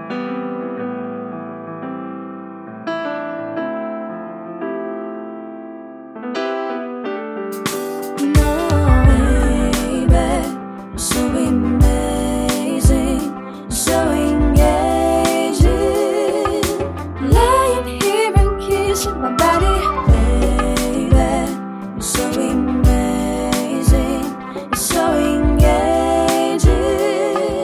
My body, baby, you're so amazing, you're so engaging.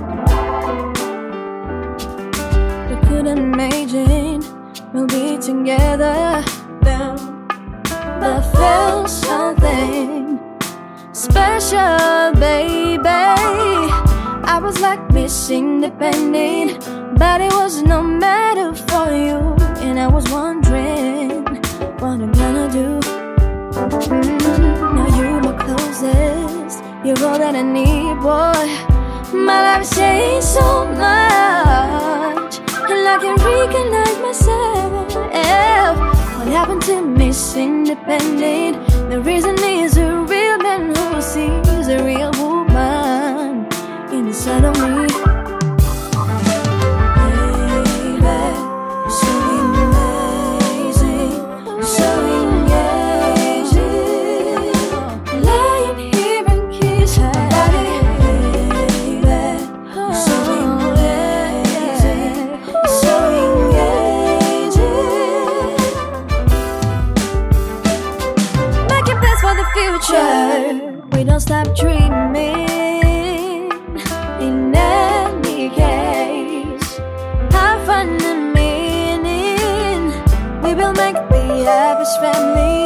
We couldn't imagine we'll be together then, but I felt something special, baby. I was like Miss Independent, but it was no matter for you. And I was wondering what I'm gonna do. Now you're my closest, you're all that I need, boy. My life changed so much, and I can recognize myself. What happened to Miss Independent? The reason is a real man who sees a real woman inside of me. We don't stop dreaming. In any case, have fun and meaning. We will make the average family.